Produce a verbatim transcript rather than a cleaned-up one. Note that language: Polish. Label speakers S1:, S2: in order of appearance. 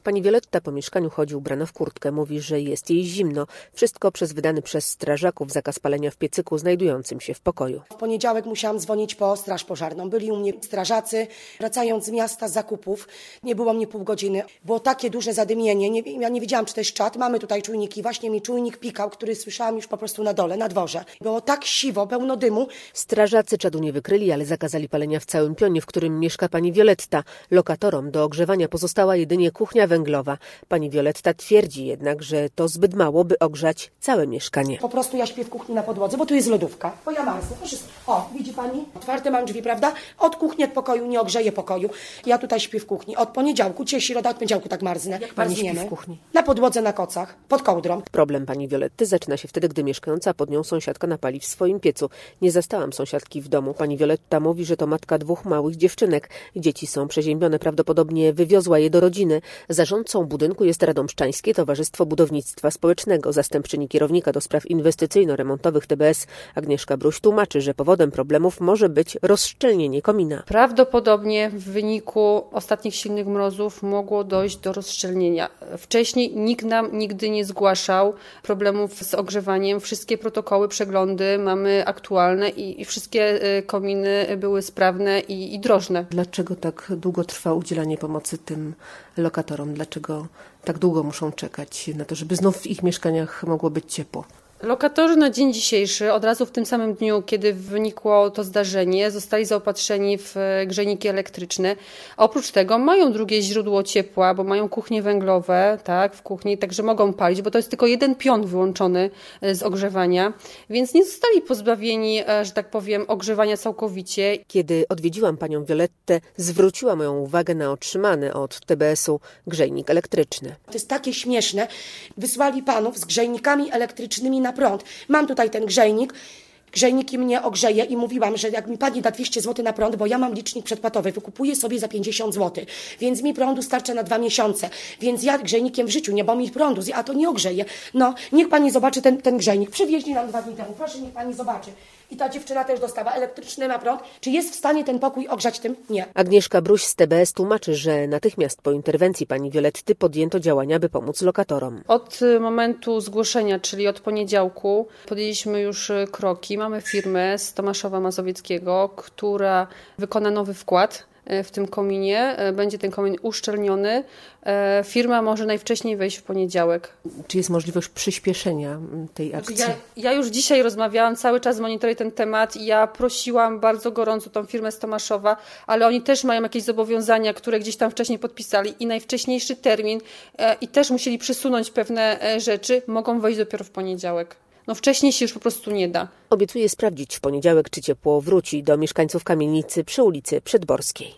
S1: Pani Wioletta po mieszkaniu chodzi ubrana w kurtkę. Mówi, że jest jej zimno. Wszystko przez wydany przez strażaków zakaz palenia w piecyku znajdującym się w pokoju.
S2: W poniedziałek musiałam dzwonić po straż pożarną. Byli u mnie strażacy. Wracając z miasta z zakupów, nie było mnie pół godziny. Było takie duże zadymienie. Nie, ja nie wiedziałam, czy to jest czad. Mamy tutaj czujniki. Właśnie mi czujnik pikał, który słyszałam już po prostu na dole, na dworze. Było tak siwo, pełno dymu.
S1: Strażacy czadu nie wykryli, ale zakazali palenia w całym pionie, w którym mieszka pani Wioletta. Lokatorom do ogrzewania pozostała jedynie kuchnia węglowa. Pani Wioletta twierdzi jednak, że to zbyt mało, by ogrzać całe mieszkanie.
S2: Po prostu ja śpię w kuchni na podłodze, bo tu jest lodówka. Bo ja marznę. O, widzi pani? Otwarte mam drzwi, prawda? Od kuchni, od pokoju, nie ogrzeję pokoju. Ja tutaj śpię w kuchni. Od poniedziałku, dzisiaj środa, od poniedziałku tak marznę.
S1: Jak pani śpi w kuchni?
S2: Na podłodze, na kocach, pod kołdrą.
S1: Problem pani Violetty zaczyna się wtedy, gdy mieszkająca pod nią sąsiadka napali w swoim piecu. Nie zastałam sąsiadki w domu. Pani Violetta mówi, że to matka dwóch małych dziewczynek. Dzieci są przeziębione, prawdopodobnie wywiozła je do rodziny. Zarządcą budynku jest Radomszczańskie Towarzystwo Budownictwa Społecznego. Zastępczyni kierownika do spraw inwestycyjno-remontowych T B S Agnieszka Bruś tłumaczy, że powodem problemów może być rozszczelnienie komina.
S3: Prawdopodobnie w wyniku ostatnich silnych mrozów mogło dojść do rozszczelnienia. Wcześniej nikt nam nigdy nie zgłaszał problemów z ogrzewaniem. Wszystkie protokoły, przeglądy mamy aktualne i, i wszystkie kominy były sprawne i, i drożne.
S1: Dlaczego tak długo trwa udzielanie pomocy tym lokatorom? Dlaczego tak długo muszą czekać na to, żeby znów w ich mieszkaniach mogło być ciepło?
S3: Lokatorzy na dzień dzisiejszy, od razu w tym samym dniu, kiedy wynikło to zdarzenie, zostali zaopatrzeni w grzejniki elektryczne. Oprócz tego mają drugie źródło ciepła, bo mają kuchnie węglowe, tak, w kuchni, także mogą palić, bo to jest tylko jeden pion wyłączony z ogrzewania, więc nie zostali pozbawieni, że tak powiem, ogrzewania całkowicie.
S1: Kiedy odwiedziłam panią Violettę, zwróciła moją uwagę na otrzymany od T B S-u grzejnik elektryczny.
S2: To jest takie śmieszne. Wysłali panów z grzejnikami elektrycznymi na prąd. Mam tutaj ten grzejnik. Grzejniki mnie ogrzeje i mówiłam, że jak mi pani da dwieście złotych na prąd, bo ja mam licznik przedpłatowy, wykupuję sobie za pięćdziesiąt złotych, więc mi prądu starcza na dwa miesiące, więc ja grzejnikiem w życiu nie, bo mi prądu, a to nie ogrzeje. No, niech pani zobaczy ten, ten grzejnik. Przywieźli nam dwa dni temu, proszę, niech pani zobaczy. I ta dziewczyna też dostała elektryczny na prąd. Czy jest w stanie ten pokój ogrzać tym? Nie.
S1: Agnieszka Bruś z T B S tłumaczy, że natychmiast po interwencji pani Violetty podjęto działania, by pomóc lokatorom.
S3: Od momentu zgłoszenia, czyli od poniedziałku, podjęliśmy już kroki. Mamy firmę z Tomaszowa Mazowieckiego, która wykona nowy wkład w tym kominie. Będzie ten komin uszczelniony. Firma może najwcześniej wejść w poniedziałek.
S1: Czy jest możliwość przyspieszenia tej akcji?
S3: Ja, ja już dzisiaj rozmawiałam, cały czas monitoruję ten temat i ja prosiłam bardzo gorąco tą firmę z Tomaszowa, ale oni też mają jakieś zobowiązania, które gdzieś tam wcześniej podpisali i najwcześniejszy termin i też musieli przesunąć pewne rzeczy, mogą wejść dopiero w poniedziałek. No wcześniej się już po prostu nie da.
S1: Obiecuję sprawdzić w poniedziałek, czy ciepło wróci do mieszkańców kamienicy przy ulicy Przedborskiej.